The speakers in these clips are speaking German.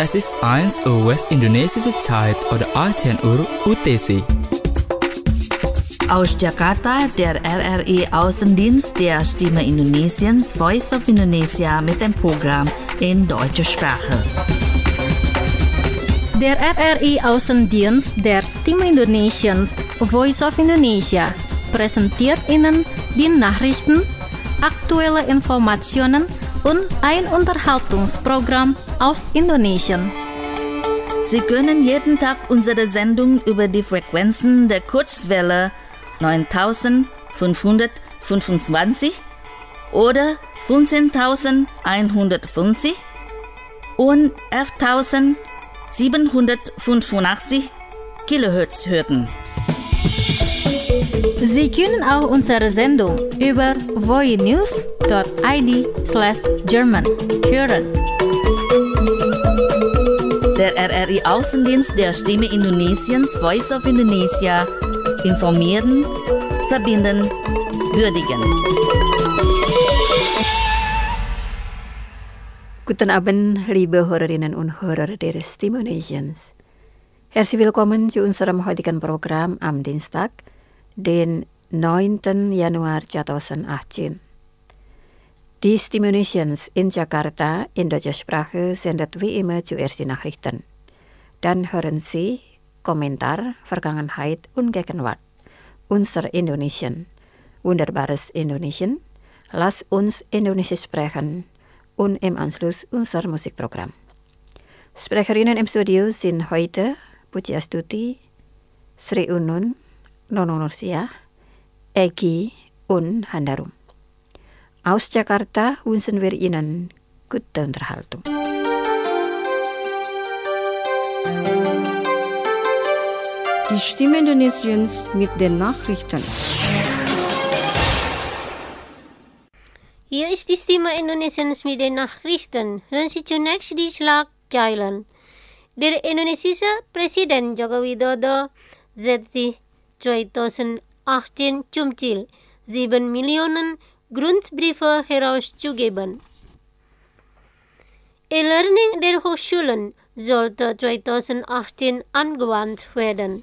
Es ist 1 Uhr westindonesische Zeit oder 18 Uhr UTC. Aus Jakarta, der RRI-Außendienst der Stimme Indonesiens Voice of Indonesia mit dem Programm in deutscher Sprache. Der RRI-Außendienst der Stimme Indonesiens Voice of Indonesia präsentiert Ihnen die Nachrichten, aktuelle Informationen und ein Unterhaltungsprogramm aus Indonesien. Sie können jeden Tag unsere Sendung über die Frequenzen der Kurzwelle 9525 oder 15150 und 11785 Kilohertz hören. Sie können auch unsere Sendung über voinews.id/German hören. Der RRI-Außendienst der Stimme Indonesiens Voice of Indonesia informieren, verbinden, würdigen. Guten Abend, liebe Hörerinnen und Hörer der Stimme Indonesiens. Herzlich willkommen zu unserem heutigen Programm am Dienstag, den 9. Januar 2018. Die Stimme Indonesiens in Jakarta in deutscher Sprache sendet wie immer zuerst die Nachrichten. Dann hören Sie Kommentar, Vergangenheit und Gegenwart. Unser Indonesien, wunderbares Indonesien, lass uns Indonesisch sprechen und im Anschluss unser Musikprogramm. Sprecherinnen im Studio sind heute Puji Astuti, Sri Unun, Nono Nursiah, Egi und Handarum. Aus Jakarta wünschen wir Ihnen gute Unterhaltung. Die Stimme Indonesiens mit den Nachrichten. Hier ist die Stimme Indonesiens mit den Nachrichten. Hören Sie zunächst die Schlagzeilen. Der indonesische Präsident Joko Widodo setzt sich 2018 zum Ziel, 7 Millionen Grundbriefe herauszugeben. E-Learning der Hochschulen sollte 2018 angewandt werden.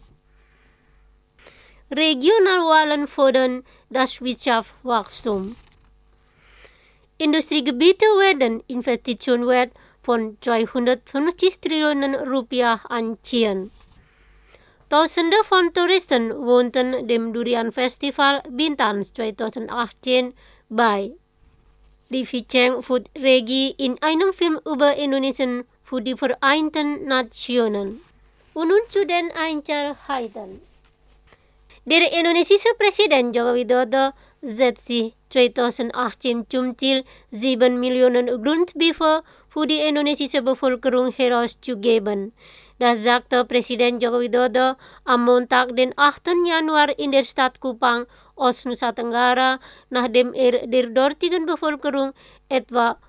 Regionalwahlen fördern das Wirtschaftswachstum. Industriegebiete werden Investitionswert von 250 Trillionen Rupiah anziehen. Tausende von Touristen wohnten dem Durian Festival Bintan 2018 bei. Li Vicheng Food Regie in einem Film über Indonesien für die Vereinten Nationen. Und nun zu den Einzelheiten. Der indonesische Präsident Joko Widodo setzt sich 2018 zum Ziel, 7 Millionen Grundbriefe für die indonesische Bevölkerung herauszugeben. Das sagte Präsident Joko Widodo am Montag, den 8. Januar in der Stadt Kupang, Ost-Nusa Tenggara, nachdem er der dortigen Bevölkerung etwa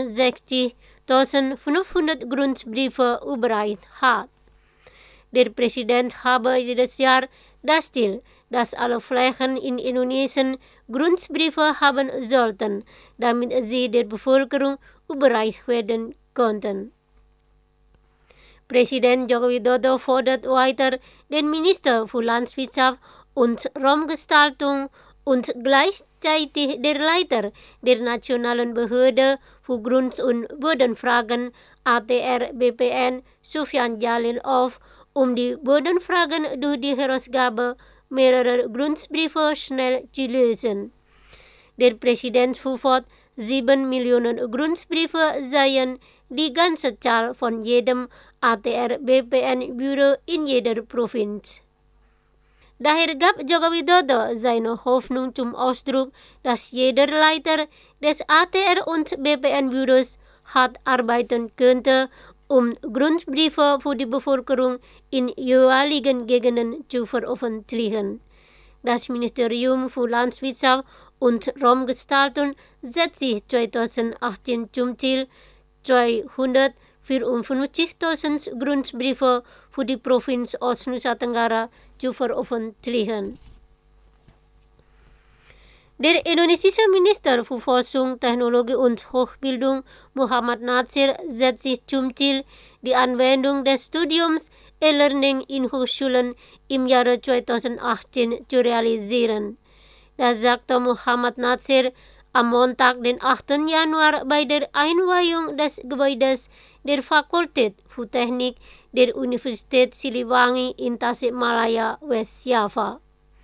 65.500 Grundbriefe überreicht hat. Der Präsident habe jedes Jahr das Ziel, dass alle Flächen in Indonesien Grundbriefe haben sollten, damit sie der Bevölkerung überreicht werden konnten. Präsident Joko Widodo fordert weiter den Minister für Landwirtschaft und Raumgestaltung und gleichzeitig der Leiter der Nationalen Behörde für Grund- und Bodenfragen ATR BPN Sufyan Jalil auf, die Bodenfragen durch die Herausgabe mehrerer Grundbriefe schnell zu lösen. Der Präsident fuhr 7 Millionen Grundbriefe seien die ganze Zahl von jedem ATR-BPN-Büro in jeder Provinz. Daher gab Joko Widodo seine Hoffnung zum Ausdruck, dass jeder Leiter des ATR- und BPN-Büros hart arbeiten könnte, Grundbriefe für die Bevölkerung in jeweiligen Gegenden zu veröffentlichen. Das Ministerium für Landwirtschaft und Raumgestaltung setzt sich 2018 zum Ziel, 254.000 Grundbriefe für die Provinz Ost-Nusa Tenggara zu veröffentlichen. Der indonesische Minister für Forschung, Technologie und Hochbildung Muhammad Natsir setzt sich zum Ziel, die Anwendung des Studiums E-Learning in Hochschulen im Jahre 2018 zu realisieren. Das sagte Muhammad Natsir am Montag, den 8. Januar bei der Einweihung des Gebäudes der Fakultät für Technik der Universität Siliwangi in Tasikmalaya, West Java.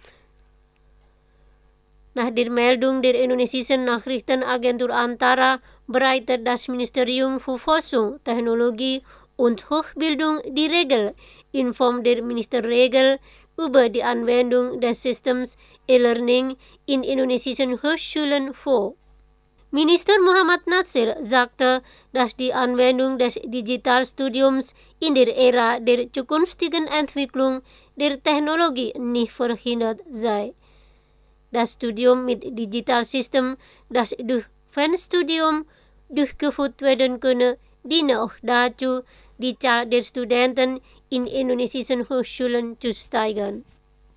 Nach der Meldung der indonesischen Nachrichtenagentur Antara bereitet das Ministerium für Forschung, Technologie und Hochbildung die Regel in Form der Ministerregel über die Anwendung des Systems E-Learning in indonesischen Hochschulen vor. Minister Muhammad Natsir sagte, dass die Anwendung des Digitalstudiums in der Ära der zukünftigen Entwicklung der Technologie nicht verhindert sei. Das Studium mit Digitalsystem, das durch Fernstudium durchgeführt werden könne, diene auch dazu, die Zahl der Studenten in indonesischen Hochschulen zu steigern.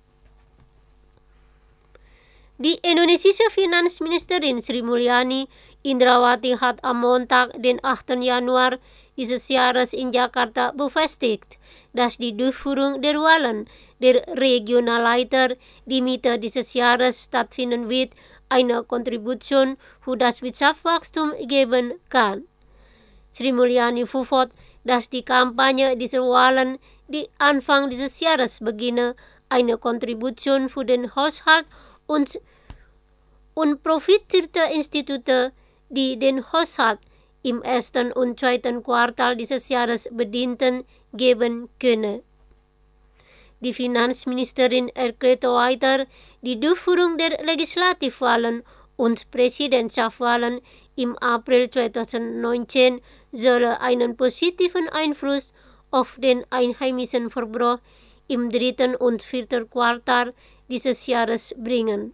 Die indonesische Finanzministerin Sri Mulyani Indrawati hat am Montag, den 8. Januar dieses Jahres in Jakarta befestigt, dass die Durchführung der Wahlen der Regionalleiter, die Mitte dieses Jahres stattfinden wird, eine Kontribution für das Wirtschaftswachstum geben kann. Sri Mulyani fuhr fort, dass die Kampagne dieser Wahlen, die Anfang dieses Jahres beginne, eine Kontribution für den Haushalt und unprofitierte Institute, die den Haushalt im ersten und zweiten Quartal dieses Jahres bedienten, geben könne. Die Finanzministerin erklärte weiter, die Durchführung der Legislativwahlen und Präsidentschaftswahlen im April 2019 solle einen positiven Einfluss auf den einheimischen Verbrauch im 3. und 4. Quartal dieses Jahres bringen.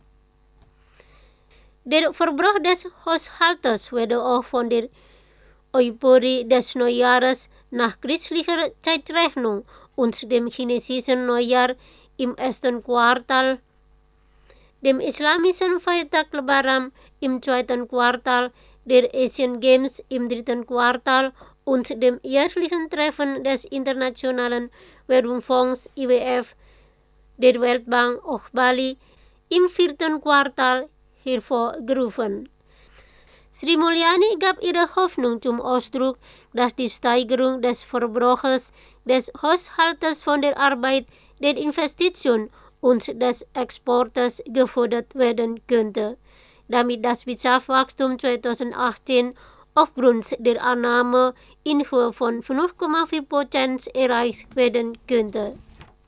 Der Verbrauch des Haushaltes werde auch von der Euphorie des Neujahres nach christlicher Zeitrechnung und dem chinesischen Neujahr im ersten Quartal, dem islamischen Feiertag Lebaran im 2. Quartal, der Asian Games im 3. Quartal und dem jährlichen Treffen des Internationalen Währungsfonds IWF, der Weltbank auf Bali im 4. Quartal hervorgerufen. Sri Mulyani gab ihre Hoffnung zum Ausdruck, dass die Steigerung des Verbrauchs des Haushaltes von der Arbeit, der Investition und des Exportes gefördert werden könnte, damit das Wirtschaftswachstum 2018 aufgrund der Annahme in Höhe von 5,4% erreicht werden könnte.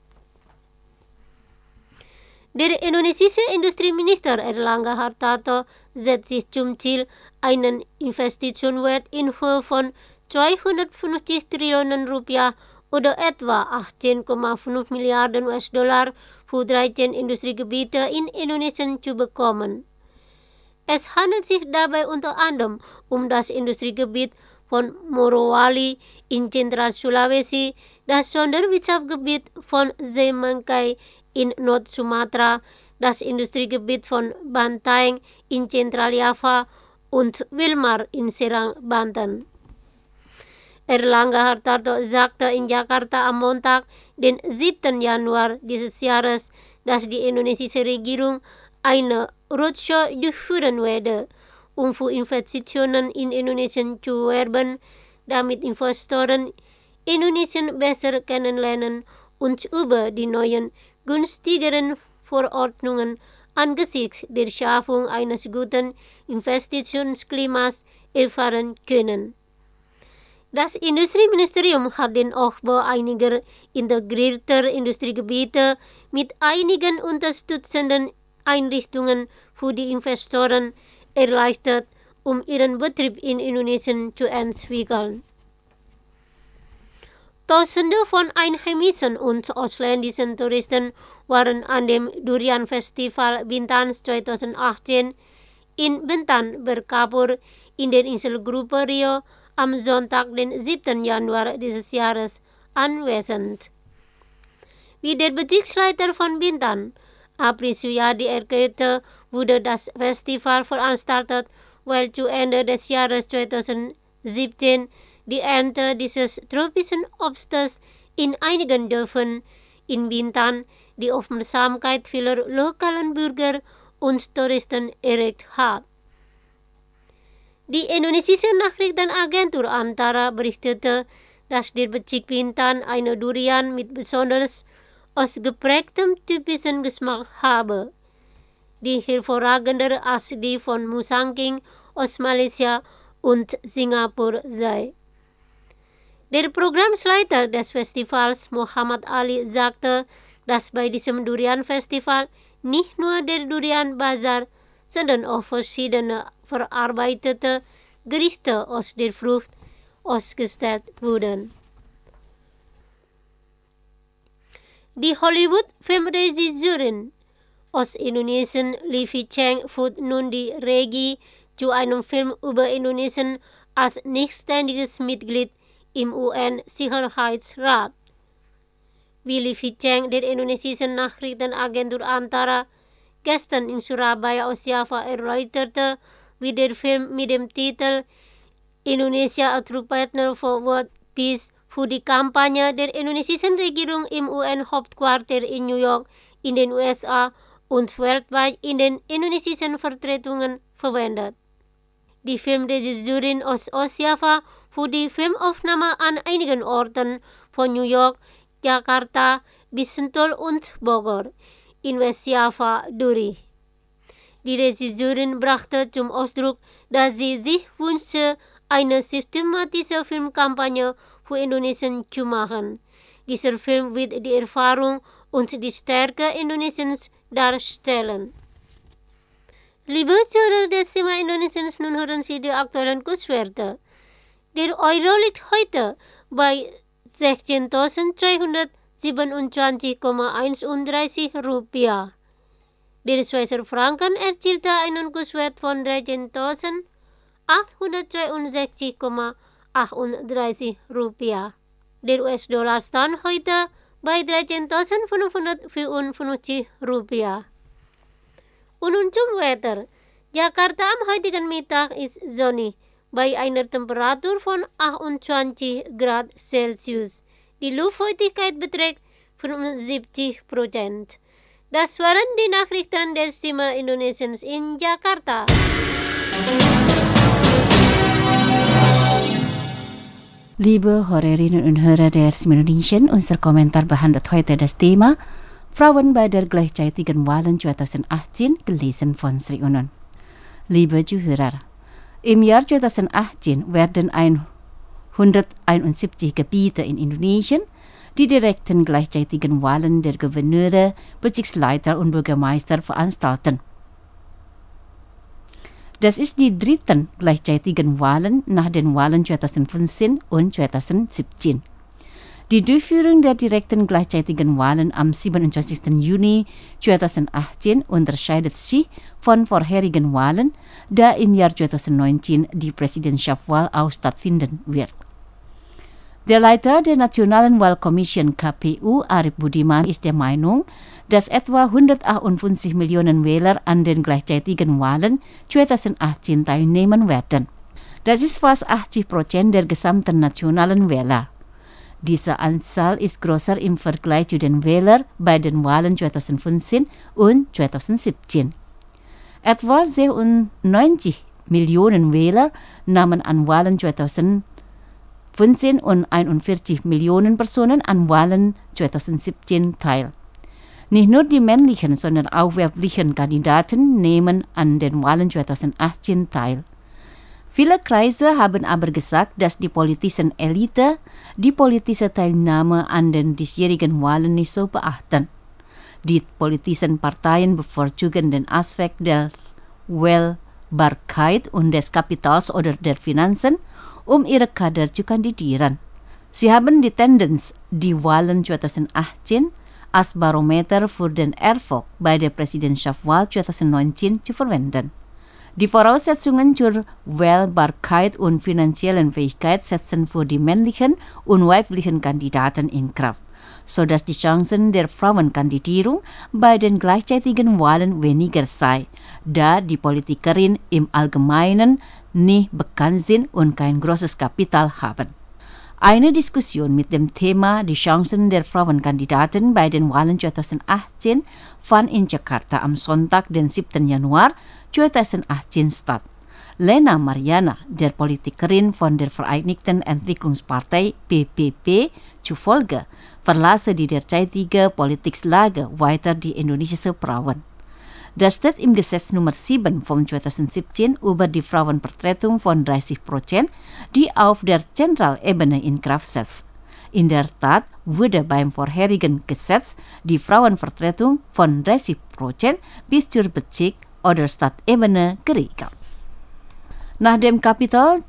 Der indonesische Industrieminister Erlangga Hartarto setzt sich zum Ziel, einen Investitionswert in Höhe von 250 Trillionen Rupiah oder etwa 18,5 Milliarden US-Dollar für 13 Industriegebiete in Indonesien zu bekommen. Es handelt sich dabei unter anderem um das Industriegebiet von Morowali in Zentral-Sulawesi, das Sonderwirtschaftsgebiet von Semangkai in Nord-Sumatra, das Industriegebiet von Bantaeng in Zentral-Java und Wilmar in Serang, Banten. Erlangga Hartarto sagte in Jakarta am Montag, den 7. Januar dieses Jahres, dass die indonesische Regierung eine Roadshow durchführen werde, um für Investitionen in Indonesien zu werben, damit Investoren Indonesien besser kennenlernen und über die neuen, günstigeren Verordnungen angesichts der Schaffung eines guten Investitionsklimas erfahren können. Das Industrieministerium hat den Aufbau einiger integrierter Industriegebiete mit einigen unterstützenden Einrichtungen für die Investoren erleichtert, um ihren Betrieb in Indonesien zu entwickeln. Tausende von einheimischen und ausländischen Touristen waren an dem Durian Festival Bintan 2018 in Bintan Berkapur in der Inselgruppe Rio am Sonntag, den 7. Januar dieses Jahres anwesend. Wie der Bezirksleiter von Bintan, April Suyadi erklärte, wurde das Festival veranstaltet, weil zu Ende des Jahres 2017 die Ernte dieses tropischen Obstes in einigen Dörfern in Bintan die Aufmerksamkeit vieler lokalen Bürger und Touristen erregt hat. Die indonesische Nachrichtenagentur Antara berichtete, dass der Bezirk Bintan eine Durian mit besonders ausgeprägtem typischen Geschmack habe, die hervorragender als die von Musangking aus Malaysia und Singapur sei. Der Programmleiter des Festivals, Muhammad Ali, sagte, dass bei diesem Durian-Festival nicht nur der Durian-Bazar, sondern auch verschiedene verarbeitete Gerichte aus der Frucht ausgestellt wurden. Die Hollywood-Filmregisseurin aus Indonesien Livi Cheng führt nun die Regie zu einem Film über Indonesien als nichtständiges Mitglied im UN-Sicherheitsrat. Wie Livi Cheng der indonesischen Nachrichtenagentur Antara gestern in Surabaya aus Java erläuterte, wie der Film mit dem Titel Indonesia a True Partner for World Peace für die Kampagne der indonesischen Regierung im UN-Hauptquartier in New York in den USA und weltweit in den indonesischen Vertretungen verwendet. Die Filmregisseurin aus Java für die Filmaufnahme an einigen Orten von New York, Jakarta bis Sentul und Bogor in Westjava durch. Die Regisseurin brachte zum Ausdruck, dass sie sich wünsche, eine systematische Filmkampagne für Indonesien zu machen. Dieser Film wird die Erfahrung und die Stärke Indonesiens darstellen. Liebe Zuhörer des Thema Indonesiens, nun hören Sie die aktuellen Kurswerte. Der Euro liegt heute bei 16.227,31 Rupiah. Der Schweizer Franken erzielte einen Kurswert von 13.862,38 Rupiah. Der US-Dollar stand heute bei 13.554 Rupiah. Und nun zum Wetter. Jakarta am heutigen Mittag ist sonnig, bei einer Temperatur von 28 Grad Celsius. Die Luftfeuchtigkeit beträgt 75%. Das waren die Nachrichten der Stimme Indonesiens in Jakarta. Liebe Hörerinnen und Hörer der Stimme Indonesien, unser Kommentar behandelt heute das Thema Frauen bei der gleichzeitigen Wahlen 2018, gelesen von Sri Unun. Liebe Zuhörer, im Jahr 2018 werden 171 Gebiete in Indonesien die direkten gleichzeitigen Wahlen der Gouverneure, Bezirksleiter und Bürgermeister veranstalten. Das ist die dritten gleichzeitigen Wahlen nach den Wahlen 2015 und 2017. Die Durchführung der direkten gleichzeitigen Wahlen am 27. Juni 2018 unterscheidet sich von vorherigen Wahlen, da im Jahr 2019 die Präsidentschaftswahl auch stattfinden wird. Der Leiter der Nationalen Wahlkommission KPU, Arif Budiman, ist der Meinung, dass etwa 158 Millionen Wähler an den gleichzeitigen Wahlen 2018 teilnehmen werden. Das ist fast 80% der gesamten nationalen Wähler. Diese Anzahl ist größer im Vergleich zu den Wählern bei den Wahlen 2015 und 2017. Etwa 97 Millionen Wähler nahmen an Wahlen 2015 und 41 Millionen Personen an Wahlen 2017 teil. Nicht nur die männlichen, sondern auch weiblichen Kandidaten nehmen an den Wahlen 2018 teil. Viele Kreise haben aber gesagt, dass die politischen Elite die politische Teilnahme an den diesjährigen Wahlen nicht so beachten. Die politischen Parteien bevorzugen den Aspekt der Wählbarkeit und des Kapitals oder der Finanzen, um ihre Kader zu kandidieren. Sie haben die Tendenz, die Wahlen 2018 als Barometer für den Erfolg bei der Präsidentschaftswahl 2019 zu verwenden. Die Voraussetzungen zur Wählbarkeit und finanziellen Fähigkeit setzen für die männlichen und weiblichen Kandidaten in Kraft. sodass die Chancen der Frauenkandidierung bei den gleichzeitigen Wahlen weniger sei, da die Politikerinnen im Allgemeinen nicht bekannt sind und kein großes Kapital haben. Eine Diskussion mit dem Thema die Chancen der Frauenkandidaten bei den Wahlen 2018 fand in Jakarta am Sonntag, den 7. Januar 2018 statt. Lena Mariana, der Politikerin von der Vereinigten Entwicklungspartei PPP, zufolge verlasse die derzeitige Politiklage weiter die indonesische Frauen. Das steht im Gesetz Nummer 7 von 2017 über die Frauenvertretung von 30%, die auf der Zentralebene in Kraft setzt. In der Tat wurde beim vorherigen Gesetz die Frauenvertretung von 30% bis zur Bezirk- oder Stadtebene geregelt. Nach dem Kapitel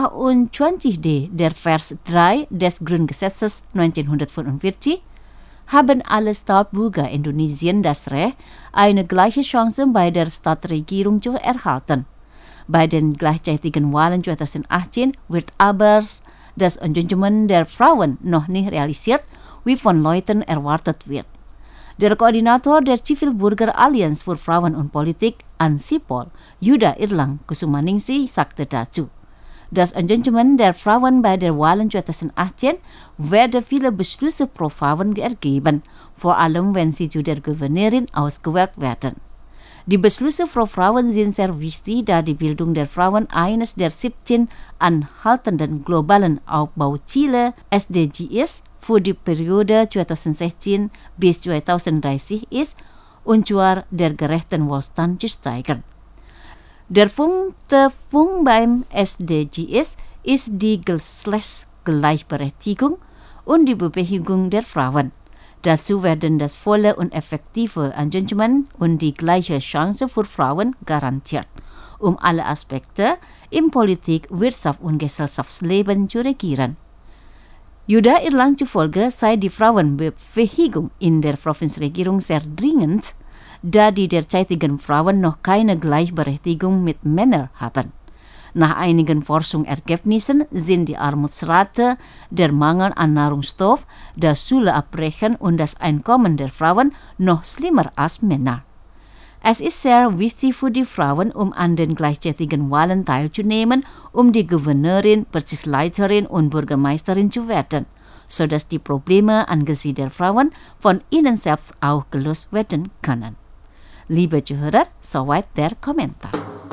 28d der Vers 3 des Grundgesetzes 1945 haben alle Staatsbürger Indonesien das Recht, eine gleiche Chance bei der Stadtregierung zu erhalten. Bei den gleichzeitigen Wahlen 2018 wird aber das Engagement der Frauen noch nicht realisiert, wie von Leuten erwartet wird. Der Koordinator der Zivilbürger-Allianz für Frauen und Politik, ANSIPOL, Yuda Irlang Kusumaningsih, sagte dazu: Das Engagement der Frauen bei der Wahlen 2018 werde viele Beschlüsse pro Frauen ergeben, vor allem wenn sie zu der Gouverneurin ausgewählt werden. Die Beschlüsse pro Frauen sind sehr wichtig, da die Bildung der Frauen eines der 17 anhaltenden globalen Aufbauziele SDGs für die Periode 2016 bis 2030 ist, und zwar der gerechten Wohlstand zu steigern. Der 5. Punkt beim SDGs ist die Geschlechtsgleichberechtigung und die Bewegung der Frauen. Dazu werden das volle und effektive Engagement und die gleiche Chance für Frauen garantiert, um alle Aspekte im Politik-, Wirtschaft- und Gesellschaftsleben zu regieren. Yuda Irlang zufolge sei die Frauenbewegung in der Provinzregierung sehr dringend, da die derzeitigen Frauen noch keine Gleichberechtigung mit Männern haben. Nach einigen Forschungsergebnissen sind die Armutsrate, der Mangel an Nahrungsstoff, das Schulabbrechen und das Einkommen der Frauen noch schlimmer als Männer. Es ist sehr wichtig für die Frauen, um an den gleichzeitigen Wahlen teilzunehmen, um die Gouverneurin, Bezirksleiterin und Bürgermeisterin zu werden, sodass die Probleme angesichts der Frauen von ihnen selbst auch gelöst werden können. Liebe Zuhörer, soweit der Kommentar.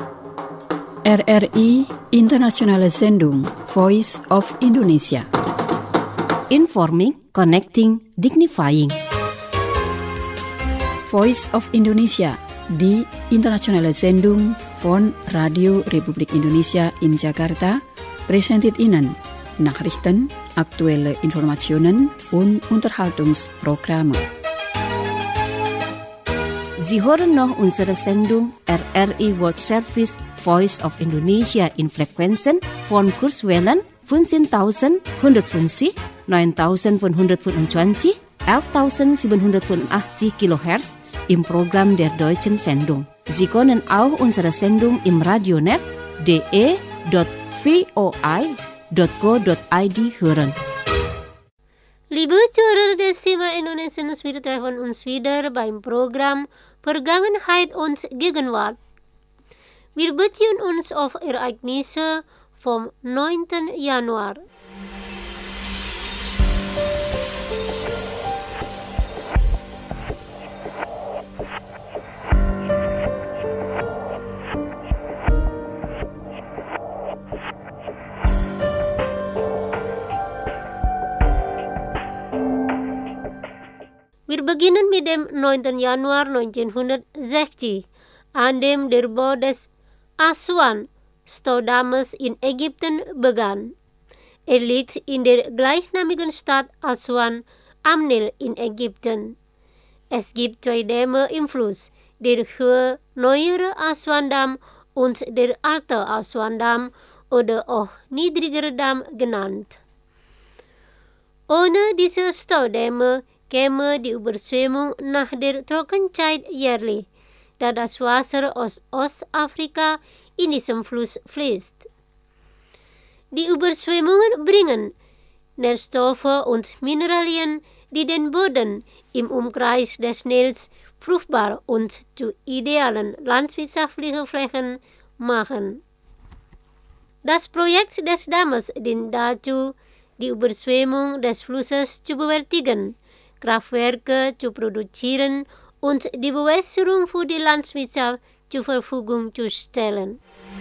RRI Internationale Sendung Voice of Indonesia. Informing, connecting, dignifying. Voice of Indonesia, die internationale Sendung von Radio Republik Indonesia in Jakarta, präsentiert Ihnen Nachrichten, aktuelle Informationen und Unterhaltungsprogramme. Sie hören noch unsere Sendung RRI World Service Voice of Indonesia in Frequenzen von Kurzwellen 15.150, 9.525, 11.785 kHz im Programm der deutschen Sendung. Sie können auch unsere Sendung im Radionet de.voi.co.id hören. Liebe Zuhörer des Thema Indonesiens, wir treffen uns wieder beim Programm Vergangenheit und Gegenwart. Wir beziehen uns auf Ereignisse vom 9. Januar. Wir beginnen mit dem 9. Januar 1960, an dem der Bau des Aswan-Staudammes in Ägypten begann. Er liegt in der gleichnamigen Stadt Aswan am Nil in Ägypten. Es gibt zwei Dämme im Fluss, der hohe neuere Aswan-Damm und der alte Aswan-Damm oder auch niedrigere Damm genannt. Ohne diese Staudämme käme die Überschwemmung nach der Trockenzeit jährlich, da das Wasser aus Ostafrika in diesem Fluss fließt. Die Überschwemmungen bringen Nährstoffe und Mineralien, die den Boden im Umkreis des Nils fruchtbar und zu idealen landwirtschaftlichen Flächen machen. Das Projekt des Dammes dient dazu, die Überschwemmung des Flusses zu bewältigen, Kraftwerke zu produzieren und die Bewässerung für die Landwirtschaft zur Verfügung zu stellen.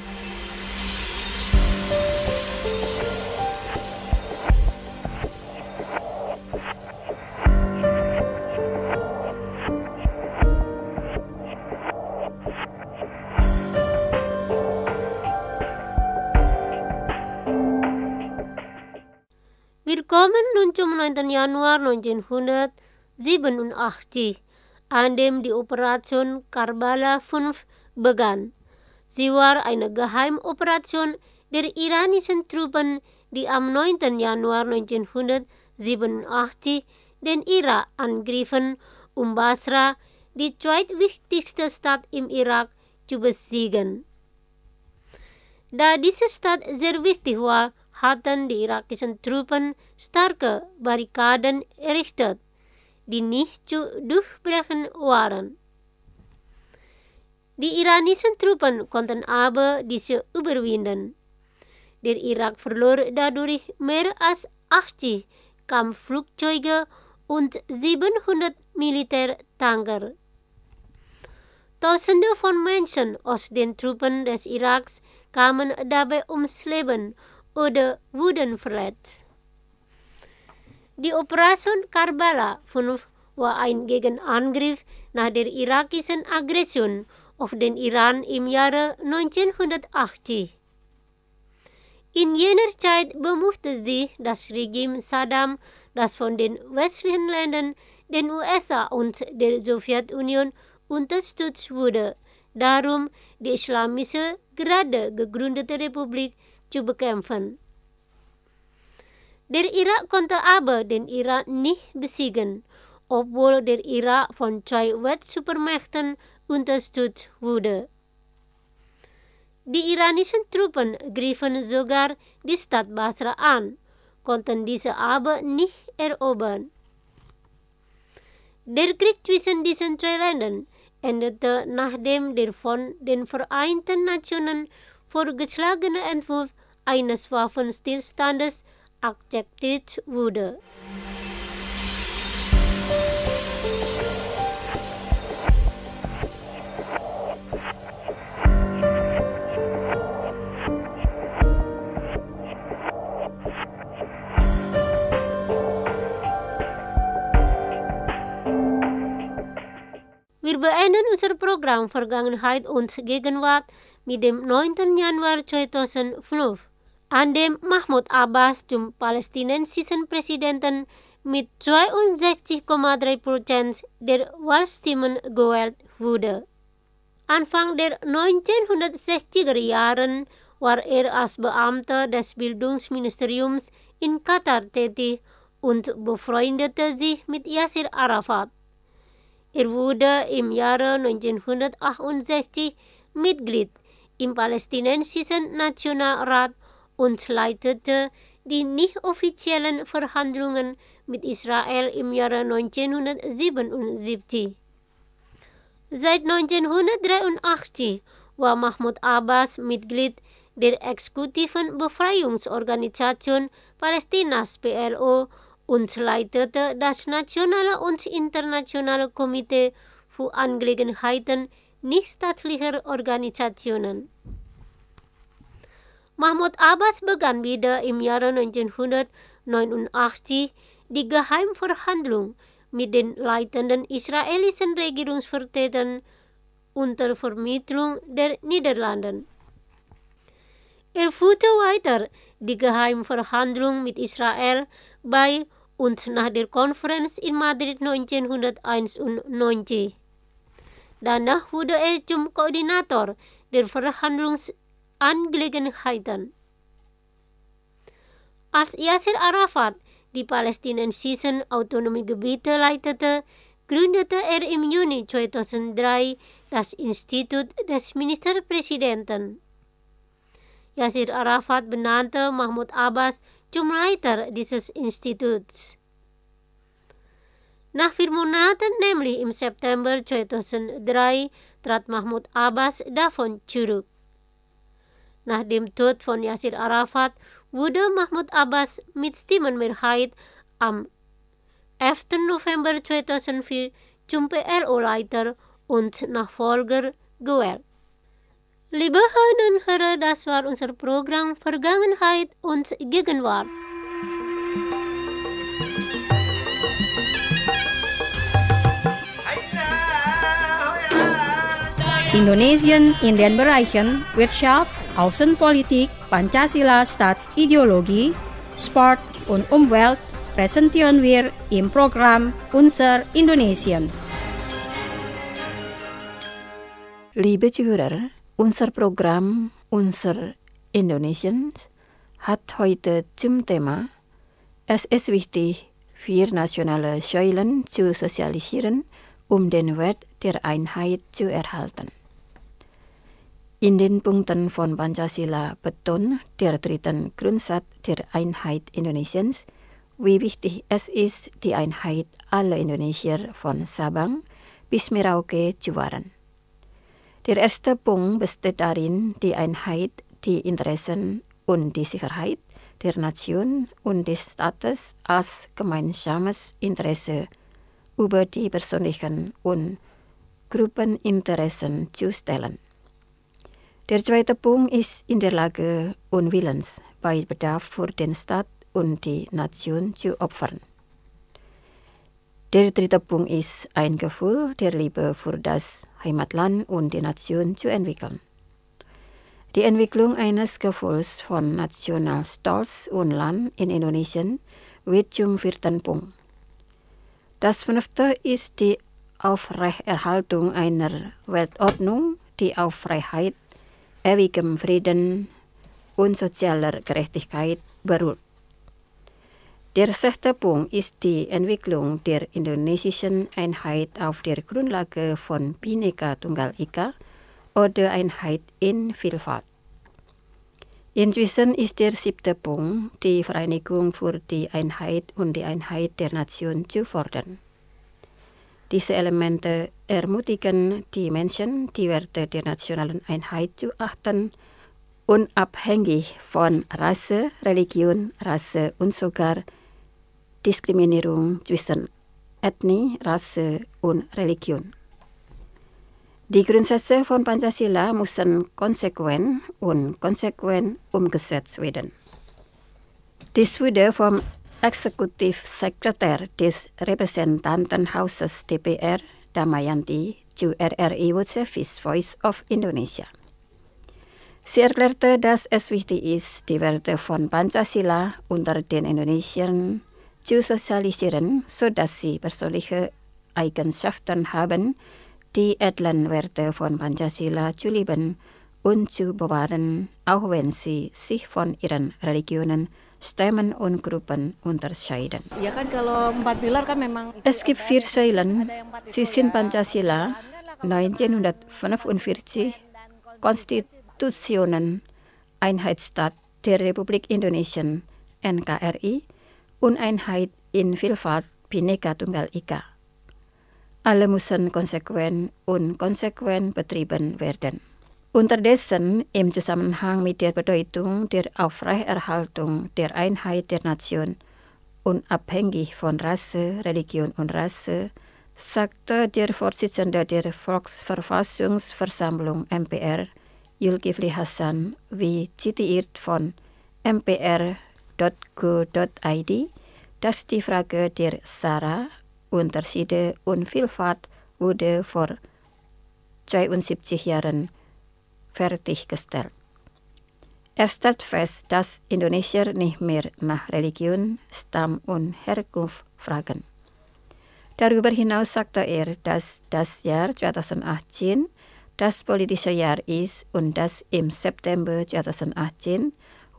Wir kommen nun zum 9. Januar 1987, an dem die Operation Karbala 5 begann. Sie war eine Geheimoperation der iranischen Truppen, die am 9. Januar 1987 den Irak angriffen, um Basra, die zweitwichtigste Stadt im Irak, zu besiegen. Da diese Stadt sehr wichtig war, hatten die irakischen Truppen starke Barrikaden errichtet, die nicht zu durchbrechen waren. Die iranischen Truppen konnten aber diese überwinden. Der Irak verlor dadurch mehr als 80 Kampfflugzeuge und 700 Militärtanker. Tausende von Menschen aus den Truppen des Iraks kamen dabei ums Leben oder wurden verletzt. Die Operation Karbala 5 war ein Gegenangriff nach der irakischen Aggression auf den Iran im Jahre 1980. In jener Zeit bemühte sich das Regime Saddam, das von den westlichen Ländern, den USA und der Sowjetunion unterstützt wurde, darum die islamische, gerade gegründete Republik zu bekämpfen. Der Irak konnte aber den Iran nicht besiegen, obwohl der Irak von zwei Weltsupermächten unterstützt wurde. Die iranischen Truppen griffen sogar die Stadt Basra an, konnten diese aber nicht erobern. Der Krieg zwischen diesen zwei Ländern endete, nachdem der von den Vereinten Nationen vorgeschlagene Entwurf eines Waffenstillstandes akzeptiert wurde. Wir beenden unser Programm Vergangenheit und Gegenwart mit dem 9. Januar 2005, an dem Mahmoud Abbas zum palästinensischen Präsidenten mit 62,3% der Wahlstimmen gewählt wurde. Anfang der 1960er Jahren war er als Beamter des Bildungsministeriums in Katar tätig und befreundete sich mit Yasser Arafat. Er wurde im Jahre 1968 Mitglied im Palästinensischen Nationalrat und leitete die nicht offiziellen Verhandlungen mit Israel im Jahre 1977. Seit 1983 war Mahmoud Abbas Mitglied der exekutiven Befreiungsorganisation Palästinas PLO und leitete das nationale und internationale Komitee für Angelegenheiten nichtstaatlicher Organisationen. Mahmoud Abbas begann wieder im Jahre 1989 die Geheimverhandlung mit den leitenden israelischen Regierungsvertretern unter Vermittlung der Niederlande. Er führte weiter die Geheimverhandlung mit Israel bei und nach der Konferenz in Madrid 1991. Danach wurde er zum Koordinator der Verhandlungsangelegenheiten. Als Yasser Arafat die palästinensischen Autonomiegebiete leitete, gründete er im Juni 2003 das Institut des Ministerpräsidenten. Yasser Arafat benannte Mahmoud Abbas zum Leiter dieses Instituts. Nach 4 Monaten, nämlich im September 2003, trat Mahmoud Abbas davon zurück. Nach dem Tod von Yasser Arafat wurde Mahmoud Abbas mit Stimmenmehrheit am 11. November 2004 zum PLO-Leiter und Nachfolger gewählt. Liebe Hörerinnen und Hörer, das war unser Programm Vergangenheit und Gegenwart. Indonesien in den Bereichen Wirtschaft, Außenpolitik, Pancasila Staatsideologie, Sport und Umwelt präsentieren wir im Programm Unser Indonesien. Liebe Zuhörer, unser Programm Unser Indonesien hat heute zum Thema Es ist wichtig, 4 nationale Säulen zu sozialisieren, um den Wert der Einheit zu erhalten. In den Punkten von Pancasila betont der 3. Grundsatz der Einheit Indonesiens, wie wichtig es ist, die Einheit aller Indonesier von Sabang bis Merauke zu wahren. Der erste Punkt besteht darin, die Einheit, die Interessen und die Sicherheit der Nation und des Staates als gemeinsames Interesse über die persönlichen und Gruppeninteressen zu stellen. Der zweite Punkt ist in der Lage und willens, bei Bedarf für den Staat und die Nation zu opfern. Der dritte Punkt ist ein Gefühl der Liebe für das Heimatland und die Nation zu entwickeln. Die Entwicklung eines Gefühls von Nationalstolz und Land in Indonesien wird zum 4. Punkt. Das 5. ist die Aufrechterhaltung einer Weltordnung, die auf Freiheit, ewigem Frieden und sozialer Gerechtigkeit beruht. Der 6. Punkt ist die Entwicklung der indonesischen Einheit auf der Grundlage von Bhinneka Tunggal Ika oder Einheit in Vielfalt. Inzwischen ist der 7. Punkt, die Vereinigung für die Einheit und die Einheit der Nation zu fordern. Diese Elemente ermutigen die Menschen, die Werte der nationalen Einheit zu achten, unabhängig von Rasse, Religion, Rasse und sogar Diskriminierung zwischen Ethnie, Rasse und Religion. Die Grundsätze von Pancasila müssen konsequent umgesetzt werden. Dies wurde vom Exekutivsekretär des Repräsentantenhauses DPR, Damayanti, zu RRI World Service Voice of Indonesia. Sie erklärte, dass es wichtig ist, die Werte von Pancasila unter den Indonesiern zu sozialisieren, sodass sie persönliche Eigenschaften haben, die edlen Werte von Pancasila zu lieben und zu bewahren, auch wenn sie sich von ihren Religionen, Stämmen und Gruppen unterscheiden. Es gibt 4 Säulen. Sie sind Pancasila, 1945, Konstitutionen, Einheitsstaat der Republik Indonesien, NKRI, und Einheit in Vielfalt, Bhinneka Tunggal Ika. Alle müssen konsequent betrieben werden. Unterdessen im Zusammenhang mit der Bedeutung der Aufrechterhaltung der Einheit der Nation, unabhängig von Rasse, Religion und Rasse, sagte der Vorsitzende der Volksverfassungsversammlung MPR, Zulkifli Hasan, wie zitiert von mpr.go.id, dass die Frage der Sara, Unterschiede und Vielfalt wurde vor 72 Jahren fertiggestellt. Er stellt fest, dass Indonesier nicht mehr nach Religion, Stamm und Herkunft fragen. Darüber hinaus sagte er, dass das Jahr 2018 das politische Jahr ist und dass im September 2018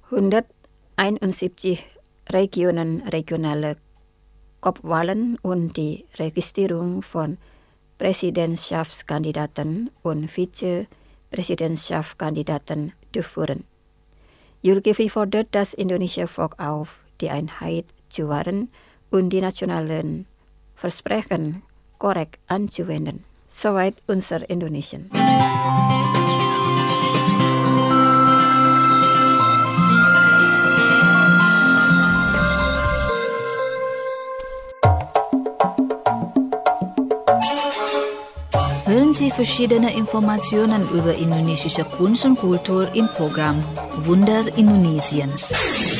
171 regionale Kopfwahlen und die Registrierung von Präsidentschaftskandidaten und Vizepräsidentschaftskandidaten durchführen. Zulkifli fordert das indonesische Volk auf, die Einheit zu wahren und die nationalen Versprechen korrekt anzuwenden. Soweit unser Indonesien. Hören Sie verschiedene Informationen über indonesische Kunst und Kultur im Programm Wunder Indonesiens.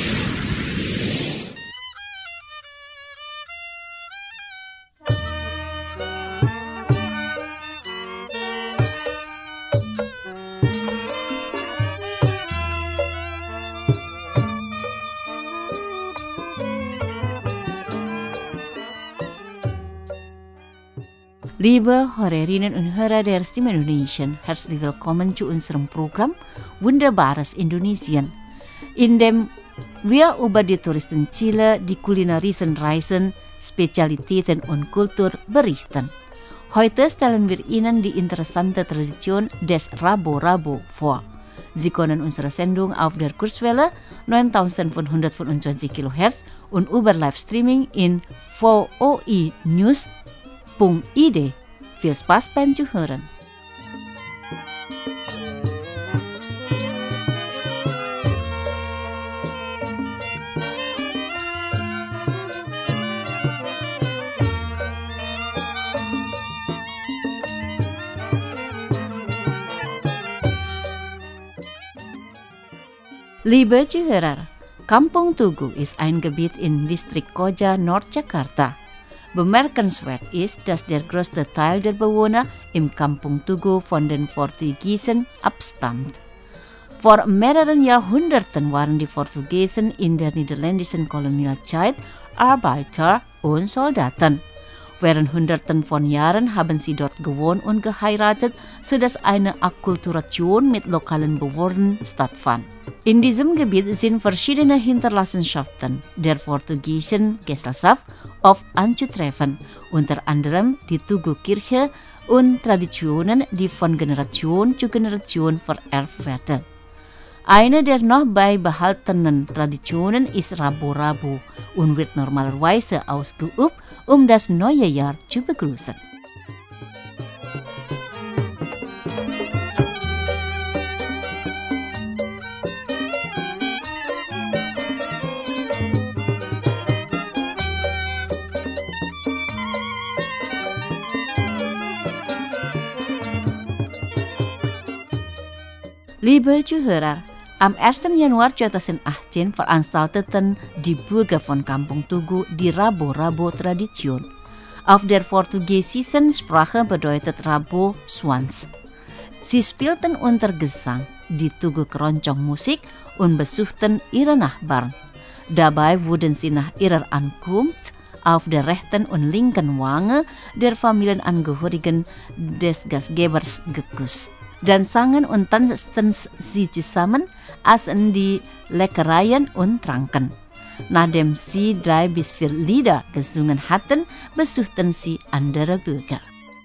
Liebe Hörerinnen und Hörer der Stimme Indonesien, herzlich willkommen zu unserem Programm Wunderbares Indonesien, in dem wir über die Touristenziele, die kulinarischen Reisen, Spezialitäten und Kultur berichten. Heute stellen wir Ihnen die interessante Tradition des Rabo-Rabo vor. Sie können unsere Sendung auf der Kurzwelle 9525 kHz und über Livestreaming in voinews.id. Viel Spaß beim Zuhören. Liebe Zuhörer, Kampung Tugu ist ein Gebiet in Distrik Koja, Nordjakarta. Bemerkenswert ist, dass der größte Teil der Bewohner im Kampung Tugu von den Portugiesen abstammt. Vor mehreren Jahrhunderten waren die Portugiesen in der niederländischen Kolonialzeit Arbeiter und Soldaten. Während Hunderten von Jahren haben sie dort gewohnt und geheiratet, sodass eine Akkulturation mit lokalen Bewohnern stattfand. In diesem Gebiet sind verschiedene Hinterlassenschaften der portugiesischen Gesellschaft oft anzutreffen, unter anderem die Tugu-Kirche und Traditionen, die von Generation zu Generation vererbt werden. Eine der noch beibehaltenen Traditionen ist Rabo-Rabo und wird normalerweise ausgeübt, um das neue Jahr zu begrüßen. Liebe Zuhörer, am 1. Januar 2018 veranstalteten die Bürger von Kampung Tugu die Rabo-Rabo-Tradition. Auf der portugiesischen Sprache bedeutet Rabo Swans. Sie spielten unter Gesang die Tugu-Keroncong-Musik und besuchten ihre Nachbarn. Dabei wurden sie nach ihrer Ankunft auf der rechten und linken Wange der Familienangehörigen des Gastgebers geküsst. Dann sangen und tanzten sie zusammen, aßen die Leckereien und tranken. Nachdem sie 3 bis 4 Lieder gesungen hatten, besuchten sie andere Bürger.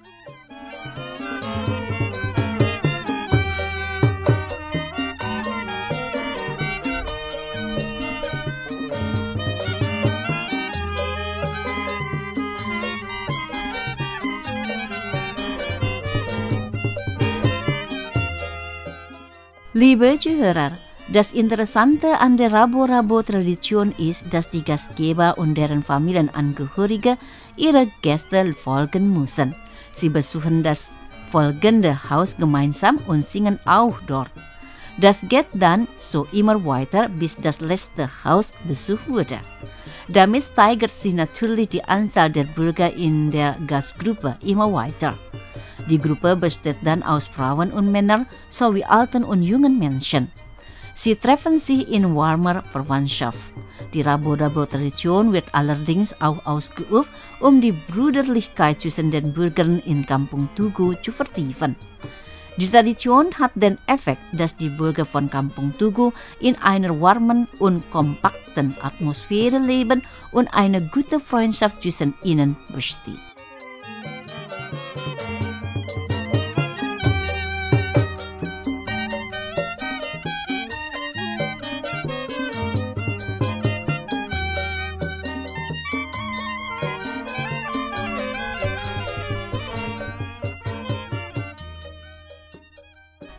Liebe Zuhörer, das Interessante an der Rabo-Rabo-Tradition ist, dass die Gastgeber und deren Familienangehörige ihre Gäste folgen müssen. Sie besuchen das folgende Haus gemeinsam und singen auch dort. Das geht dann so immer weiter, bis das letzte Haus besucht wurde. Damit steigert sich natürlich die Anzahl der Bürger in der Gastgruppe immer weiter. Die Gruppe besteht dann aus Frauen und Männern sowie alten und jungen Menschen. Sie treffen sich in warmer Verwandtschaft. Die Rabo-Rabo-Tradition wird allerdings auch ausgeübt, um die Brüderlichkeit zwischen den Bürgern in Kampung Tugu zu vertiefen. Die Tradition hat den Effekt, dass die Bürger von Kampung Tugu in einer warmen und kompakten Atmosphäre leben und eine gute Freundschaft zwischen ihnen besteht.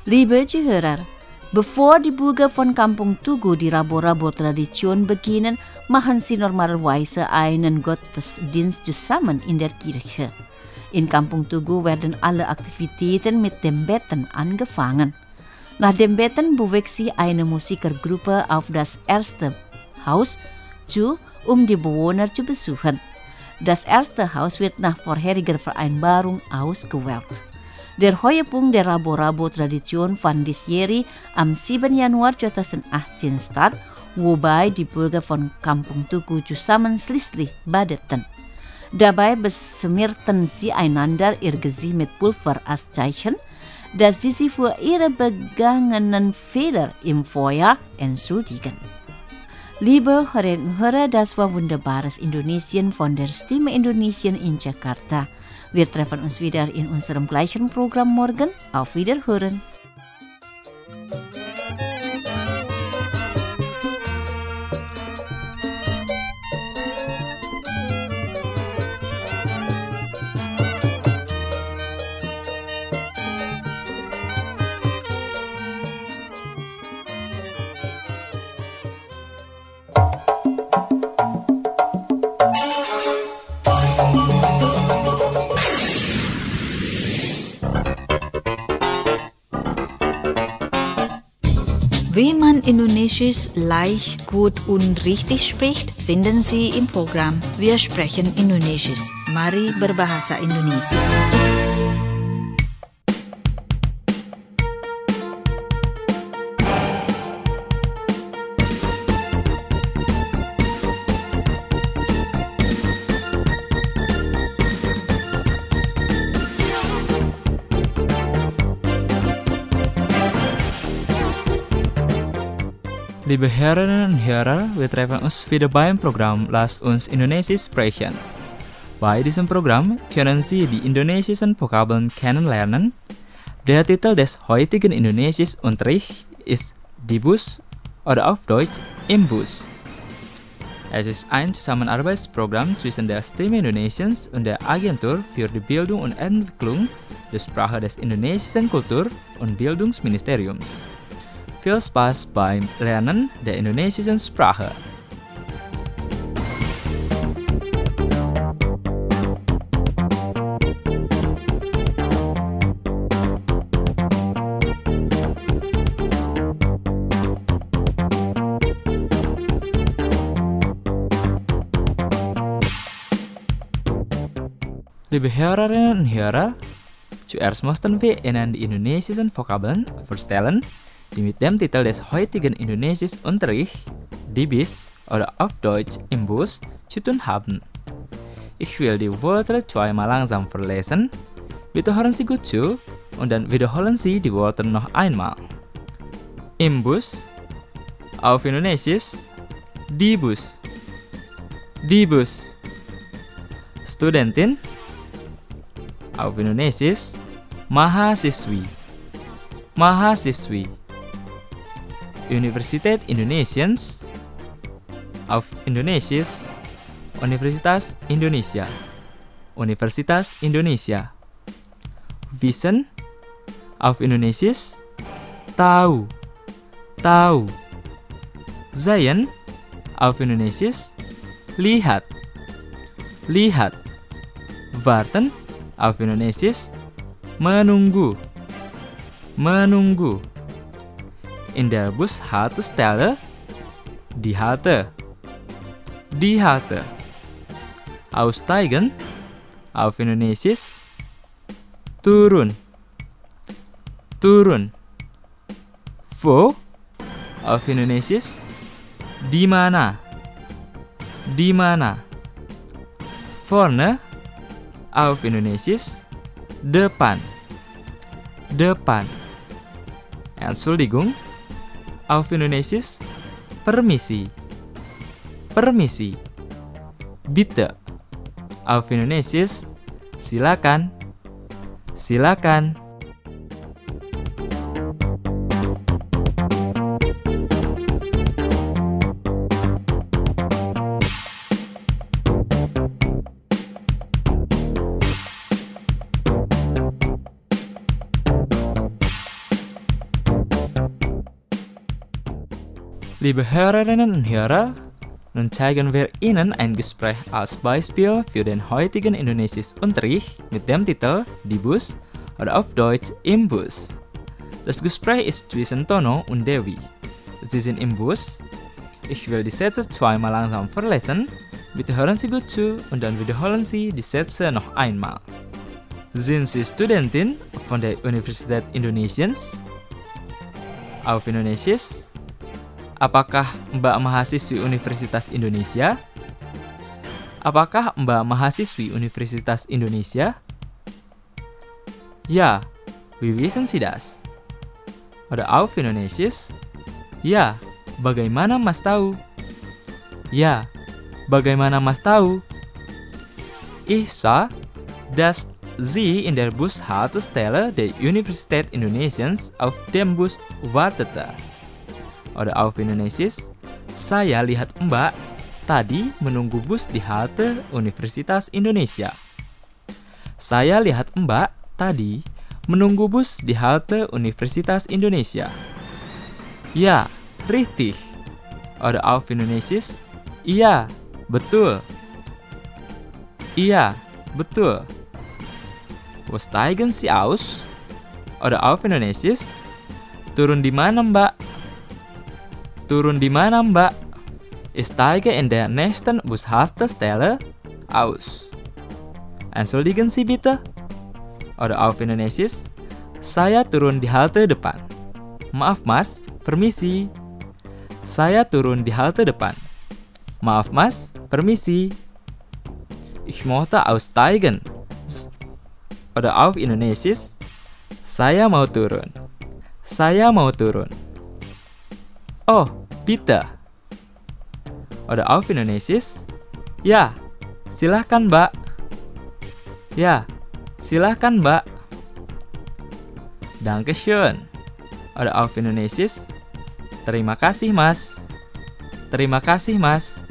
Liebe Zuhörer, bevor die Bürger von Kampung Tugu die Rabo-Rabo-Tradition beginnen, machen sie normalerweise einen Gottesdienst zusammen in der Kirche. In Kampung Tugu werden alle Aktivitäten mit dem Beten angefangen. Nach dem Beten bewegt sich eine Musikergruppe auf das erste Haus zu, um die Bewohner zu besuchen. Das erste Haus wird nach vorheriger Vereinbarung ausgewählt. Der Höhepunkt der Rabo-Rabo-Tradition fand diesjährig am 7. Januar 2018 statt, wobei die Bürger von Kampung Tugu zusammen schließlich badeten. Dabei besmirrten sie einander ihr Gesicht mit Pulver als Zeichen, dass sie sich für ihre begangenen Fehler im Vorjahr entschuldigen. Liebe Hörerinnen und Hörer, das war wunderbares Indonesien von der Stimme Indonesien in Jakarta. Wir treffen uns wieder in unserem gleichen Programm morgen. Auf Wiederhören. Wie man Indonesisch leicht, gut und richtig spricht, finden Sie im Programm Wir sprechen Indonesisch. Mari berbahasa Indonesia. Liebe Hörerinnen und Hörer, wir treffen uns wieder beim Programm Lass uns Indonesisch sprechen. Bei diesem Programm können Sie die indonesischen Vokabeln kennenlernen. Der Titel des heutigen Indonesischunterrichts ist Die Bus oder auf Deutsch Im Bus. Es ist ein Zusammenarbeitsprogramm zwischen der Stimme Indonesiens und der Agentur für die Bildung und Entwicklung der Sprache des indonesischen Kultur- und Bildungsministeriums. Viel Spaß beim Lernen der indonesischen Sprache. Liebe Hörerinnen und Hörer, zuerst möchten wir Ihnen die indonesischen Vokabeln vorstellen, die mit dem Titel des heutigen Indonesischunterrichts, die Bis oder auf Deutsch Im Bus, zu tun haben. Ich will die Wörter zweimal langsam verlesen. Bitte hören Sie gut zu und dann wiederholen Sie die Wörter noch einmal. Im Bus, auf Indonesisch, di Bus. Di Bus. Studentin, auf Indonesisch, mahasiswi. Mahasiswi. Universiteit Indonesiens, auf Indonesisch, Universitas Indonesia. Universitas Indonesia. Wissen, auf Indonesisch, tahu. Tahu. Sehen, auf Indonesisch, lihat. Lihat. Warten, auf Indonesisch, menunggu. Menunggu. In der Bushaltestelle, die Halte. Die Halte. Aussteigen, auf Indonesisch, turun. Turun. Wo, auf Indonesisch, di mana. Di mana. Vorne, auf Indonesisch, depan. Depan. Entschuldigung, auf Indonesisch, permisi. Permisi. Bitte. Auf Indonesisch, silakan. Silakan. Liebe Hörerinnen und Hörer, nun zeigen wir Ihnen ein Gespräch als Beispiel für den heutigen Indonesisch-Unterricht mit dem Titel Die Bus oder auf Deutsch Im Bus. Das Gespräch ist zwischen Tono und Dewi. Sie sind im Bus. Ich will die Sätze zweimal langsam verlesen. Bitte hören Sie gut zu und dann wiederholen Sie die Sätze noch einmal. Sind Sie Studentin von der Universität Indonesiens? Auf Indonesisch. Apakah Mbak mahasiswi Universitas Indonesia? Apakah Mbak mahasiswi Universitas Indonesia? Ja, wie wissen Sie das? Oder auf Indonesisch? Ja, bagaimana Mas tahu? Ja, bagaimana Mas tahu? Ich sah, dass Sie in der Bushaltestelle der Universität Indonesiens auf dem Bus wartete. Oder auf Indonesisch, saya lihat Mbak tadi menunggu bus di halte Universitas Indonesia. Saya lihat Mbak tadi menunggu bus di halte Universitas Indonesia. Ja, richtig. Oder auf Indonesisch, iya, betul. Iya, betul. Wo steigen Sie aus? Oder auf Indonesisch, turun di mana Mbak? Turun di mana Mbak? Ich steige in der nächsten Bushaltestelle aus. Entschuldigen Sie bitte? Oder auf Indonesisch, saya turun di halte depan. Maaf Mas, permisi. Saya turun di halte depan. Maaf Mas, permisi. Ich möchte aussteigen. Oder auf Indonesisch, saya mau turun. Saya mau turun. Oh, bitte. Oder auf Indonesisch, ya, silahkan Mbak. Ya, silahkan Mbak. Dankeschön. Oder auf Indonesisch, terima kasih Mas. Terima kasih Mas.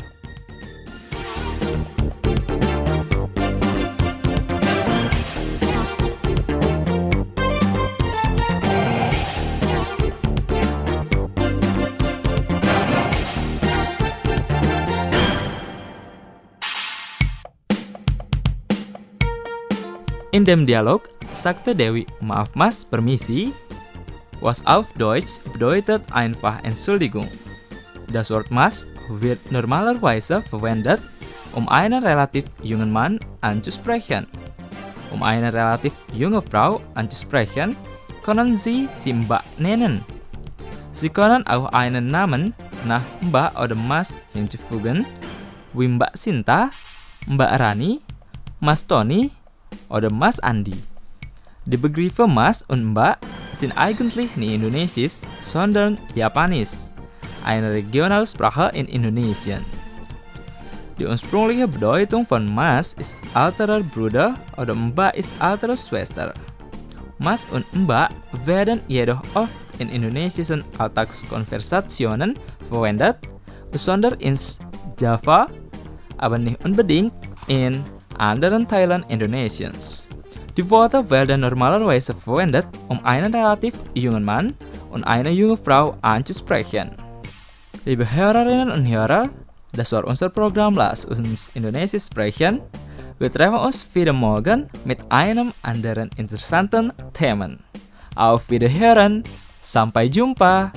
In dem Dialog sagte Dewi, maaf Mas, permisi. Was auf Deutsch bedeutet einfach Entschuldigung. Das Wort Mas wird normalerweise verwendet, einen relativ jungen Mann anzusprechen. Eine relativ junge Frau anzusprechen, können Sie Mbak nennen. Sie können auch einen Namen nach Mbak oder Mas hinzufügen, wie Mbak Sinta, Mbak Rani, Mas Tony, oder Mas Andi. Die Begriffe Mas und Mbak sind eigentlich nicht Indonesisch, sondern Japanisch, eine Regionalsprache in Indonesien. Die ursprüngliche Bedeutung von Mas ist älterer Bruder oder Mbak ist ältere Schwester. Mas und Mbak werden jedoch oft in indonesischen Alltagskonversationen verwendet, besonders in Java, aber nicht unbedingt in anderen Teilen Indonesiens. Die Worte werden normalerweise verwendet, einen relativ jungen Mann und eine junge Frau anzusprechen. Liebe Hörerinnen und Hörer, das war unser Programm Lass uns Indonesisch sprechen. Wir treffen uns wieder morgen mit einem anderen interessanten Themen. Auf Wiederhören, sampai jumpa!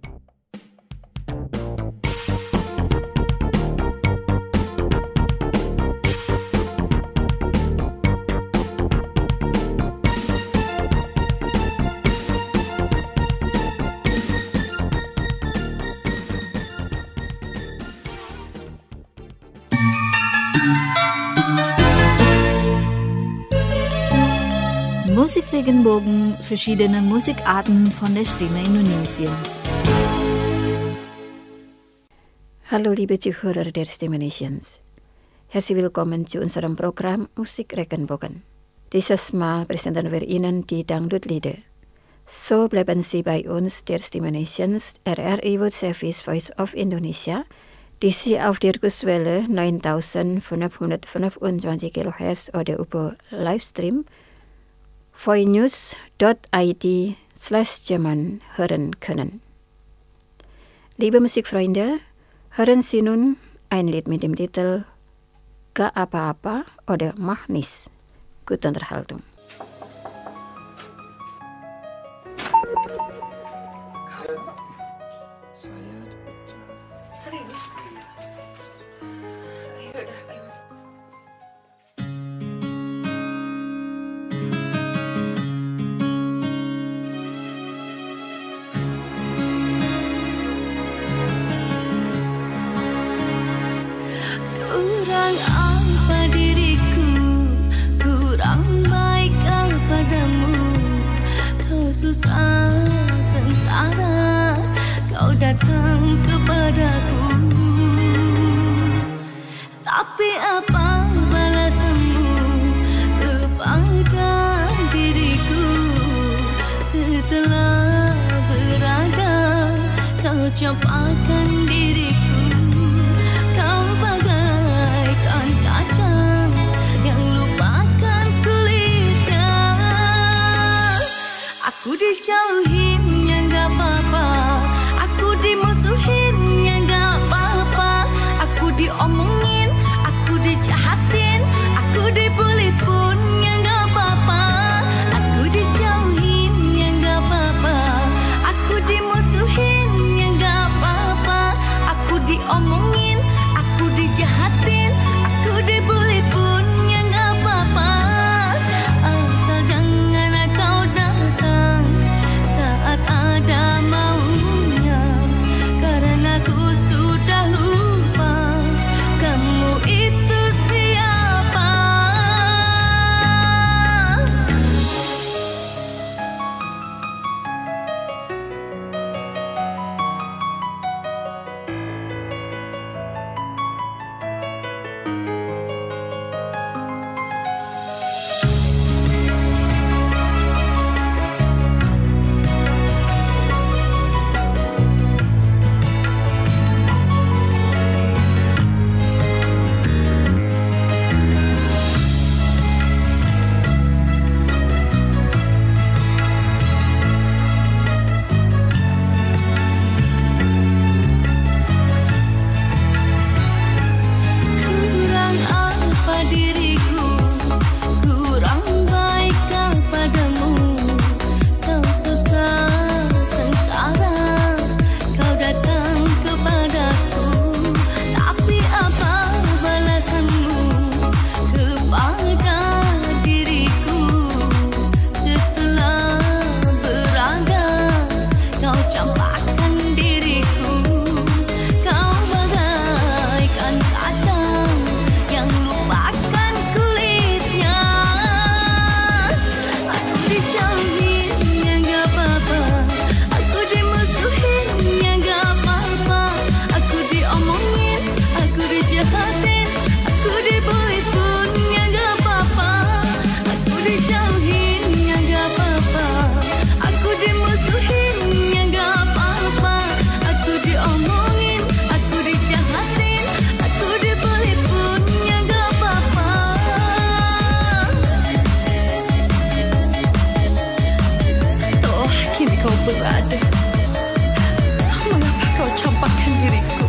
Musikregenbogen, verschiedene Musikarten von der Stimme Indonesiens. Hallo liebe Zuhörer der Stimme Indonesiens. Herzlich willkommen zu unserem Programm Musikregenbogen. Dieses Mal präsentieren wir Ihnen die Dangdut-Lieder. So bleiben Sie bei uns, der Stimme Indonesiens, RRI World Service Voice of Indonesia, die Sie auf der Kurswelle 9525 kHz oder über Livestream voinews.id/German hören können. Liebe Musikfreunde, hören Sie nun ein Lied mit dem Titel Gak Apa-Apa oder Mach Nichts. Gute Unterhaltung. Serius? Ayo dah, ayo masuk. Kurang apa diriku, kurang baik kepadamu. Kau susah sengsara, kau datang kepadaku. Tapi apa balasanmu kepada diriku? Setelah berada, kau campakkan diriku. Kau bagaikan kaca yang lupakan kulitnya. Aku dijauhin ya gak apa-apa, aku dimusuhin ya gak apa-apa, aku diomongin, aku dijahatin, aku dibully pun ya gak apa-apa. Aku dijauhin ya gak apa-apa, aku dimusuhin ya gak apa-apa, aku diomongin, aku dijahatin, aku dibully pun ya gak apa-apa. Asal jangan kau datang saat ada maunya, karena ku sudah lupa kamu itu siapa. Kurang apa diriku, kurang baik kepadamu. Kau susah sengsara, kau datang kepadaku. Tapi apa balasanmu kepada diriku? Setelah berada, kau campakkan diriku. Kau bagaikan kaca yang lupakan kulitnya. Aku dijauhin ya gak apa-apa, aku dimusuhin ya gak apa-apa, aku diomongin, aku dijahatin, aku dibully pun ya gak apa-apa. Aku dijauhin ya gak apa-apa, aku dimusuhin ya gak apa-apa, aku diomongin, aku dijahatin, aku dibully pun ya gak apa-apa. Toh kini kau berada, mengapa kau campakkan diriku?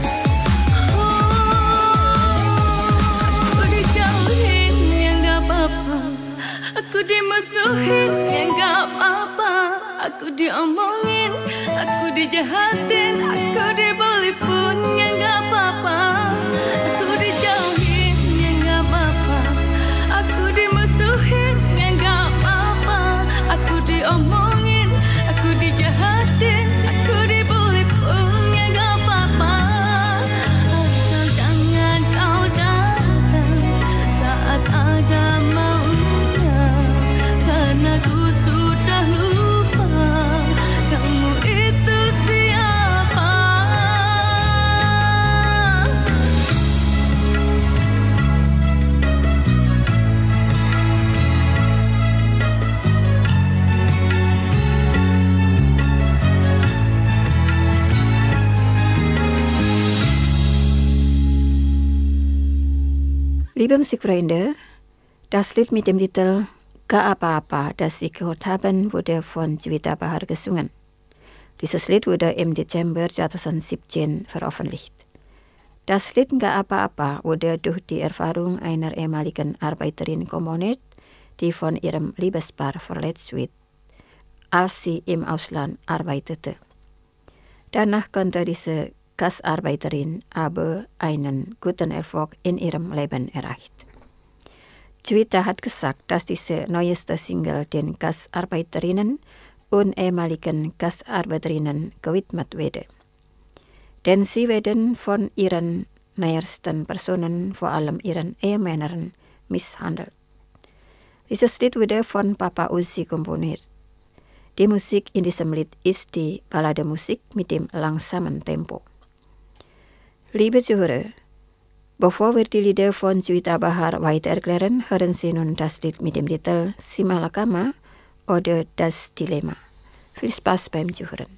Aku dijauhin ya gak apa-apa, aku dimusuhin ya gak apa-apa, aku diomongin, aku dijahatin, aku dibully pun ya gak apa-apa. Aku dijauhin ya gak apa-apa, aku dimusuhin ya gak apa-apa, aku diomongin, aku dijahatin, aku dibully pun ya gak apa-apa. Asal jangan kau datang saat ada maunya, karena ku sudah lupa kamu itu siapa. Liebe Musikfreunde, das Lied mit dem Titel Gak Apa-Apa, das Sie gehört haben, wurde von Juwita Bahar gesungen. Dieses Lied wurde im Dezember 2017 veröffentlicht. Das Lied Nggak Apa-Apa wurde durch die Erfahrung einer ehemaligen Arbeiterin komponiert, die von ihrem Liebespaar verletzt wird, als sie im Ausland arbeitete. Danach konnte diese Gastarbeiterin aber einen guten Erfolg in ihrem Leben erreicht. Juwita hat gesagt, dass diese neueste Single den Gastarbeiterinnen und ehemaligen Gastarbeiterinnen gewidmet werde. Denn sie werden von ihren nähersten Personen, vor allem ihren Ehemännern, misshandelt. Dieses Lied wurde von Papa Uzi komponiert. Die Musik in diesem Lied ist die Ballademusik mit dem langsamen Tempo. Liebe Zuhörer, bevor wir die Lieder von Juwita Bahar weiter erklären, hören Sie nun das Lied mit dem Titel Si Malakama oder Das Dilemma. Viel Spaß beim Zuhören.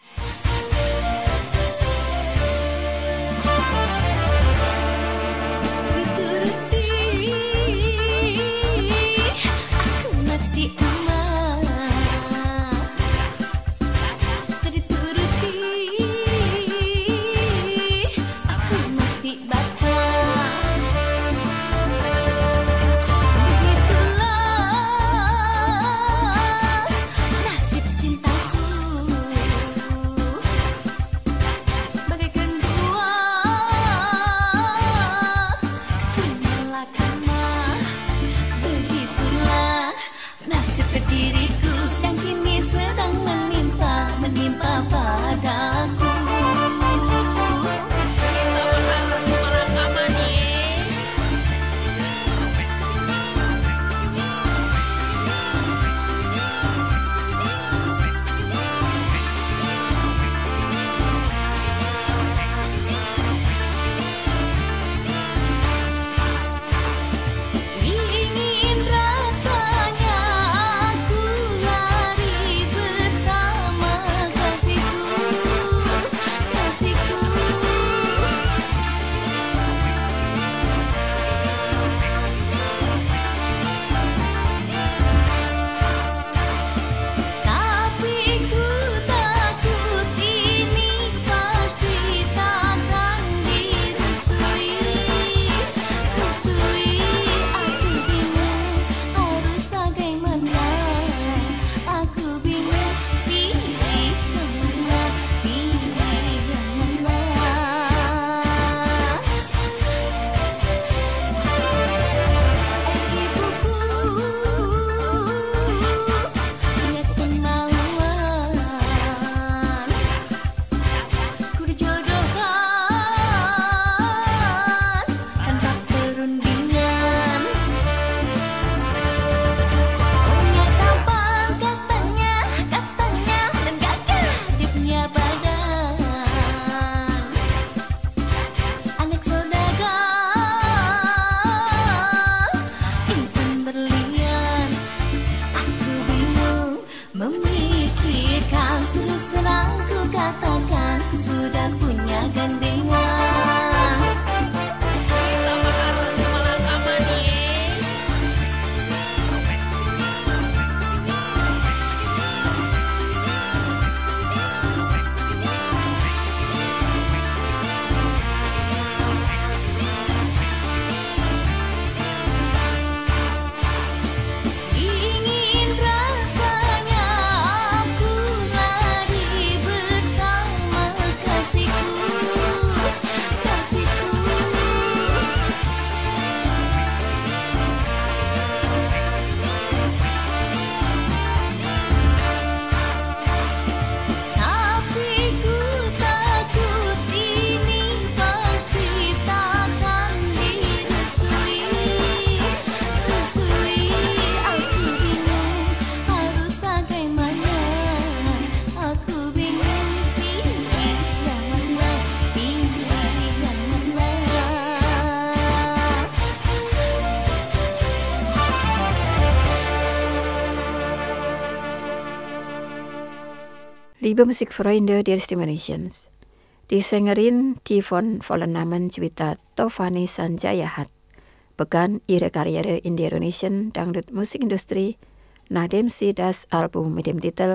Liebe Musikfreunde der Stimme Nations, die Sängerin, die von vollen Namen Juwita Taufani Sanjaya hat, begann ihre Karriere in der Indonesian Dangdut Musikindustrie, nachdem sie das Album mit dem Titel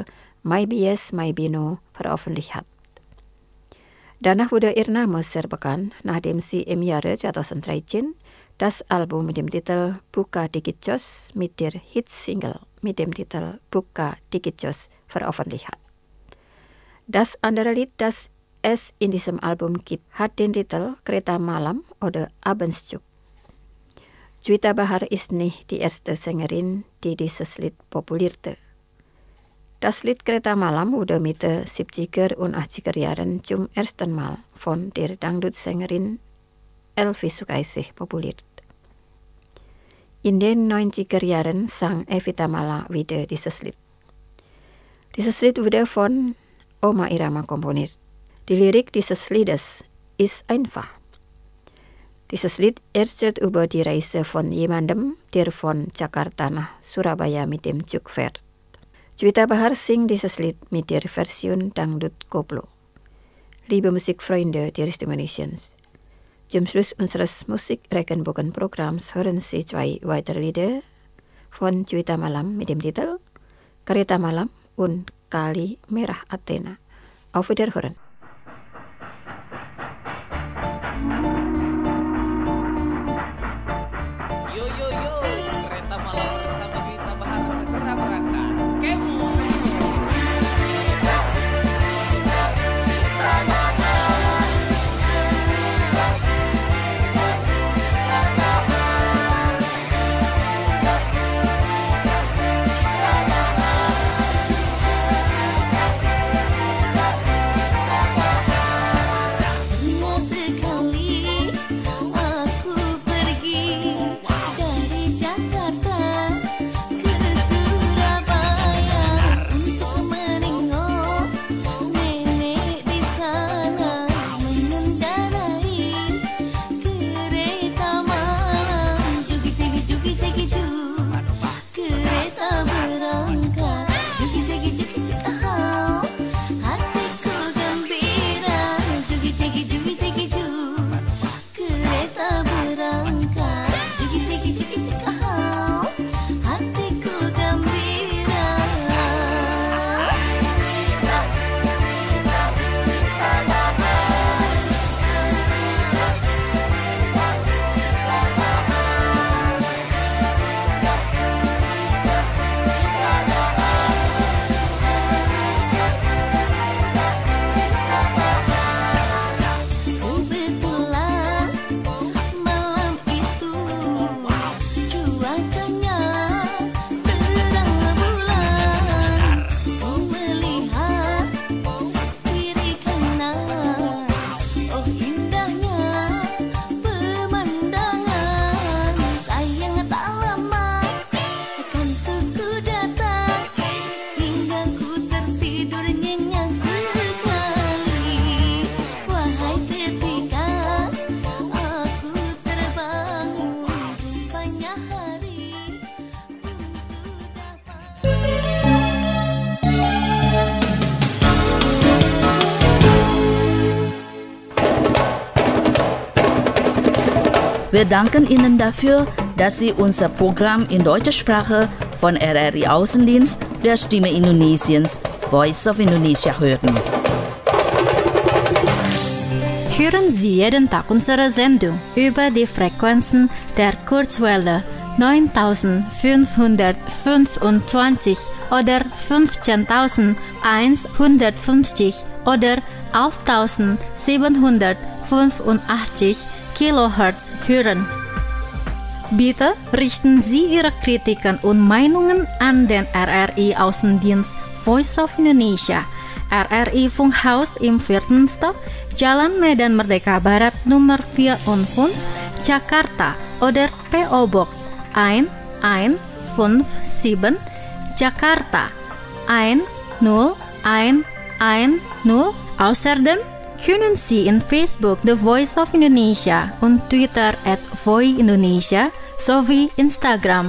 Maybe Yes, Maybe No veröffentlicht hat. Danach wurde ihr Name sehr bekannt, nachdem sie im Jahre 2013 das Album mit dem Titel Buka Dikit Jos mit der Hitsingle mit dem Titel Buka Dikit Jos veröffentlicht hat. Das andere Lied, das es in diesem Album gibt, hat den Titel Kereta Malam oder Abendsjuk. Juwita Bahar ist nicht die erste Sängerin, die dieses Lied populierte. Das Lied Kereta Malam wurde Mitte 70er und 80er Jahren zum ersten Mal von der Dangdut-Sängerin Elvi Sukaisih populiert. In den 90er Jahren sang Evita Mala wieder dieses Lied. Dieses Lied wurde von Oma Irama komponiert. Die Lyrik dieses Liedes ist einfach. Dieses Lied erzählt über die Reise von jemandem, der von Jakarta nach Surabaya mit dem Zug fährt. Juwita Bahar singt dieses Lied mit der Version Dangdut Koplo. Liebe Musikfreunde der Stimulations, zum Schluss unseres Musikregenbogen-Programms hören Sie 2 weitere Lieder von Juwita Malam mit dem Titel Kereta Malam und Kali Merah Athena. Auf Wiederhören. Kereta Malam bersama Juwita Bahar segera berangkat. Kemo. Wir danken Ihnen dafür, dass Sie unser Programm in deutscher Sprache von RRI Außendienst der Stimme Indonesiens, Voice of Indonesia hören. Hören Sie jeden Tag unsere Sendung über die Frequenzen der Kurzwelle 9525 oder 15150 oder 11785 Kilohertz hören. Bitte richten Sie Ihre Kritiken und Meinungen an den RRI Außendienst Voice of Indonesia, RRI Funkhaus im 4. Stock, Jalan Medan Merdeka Barat Nummer 4 und 5, Jakarta oder PO Box 1157, Jakarta 10110. Außerdem können Sie in Facebook The Voice of Indonesia und Twitter @voiindonesia sowie Instagram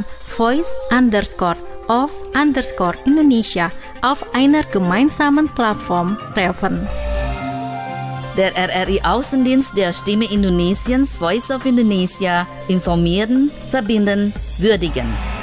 voice_of_Indonesia auf einer gemeinsamen Plattform treffen. Der RRI Außendienst der Stimme Indonesiens, Voice of Indonesia, informieren, verbinden, würdigen.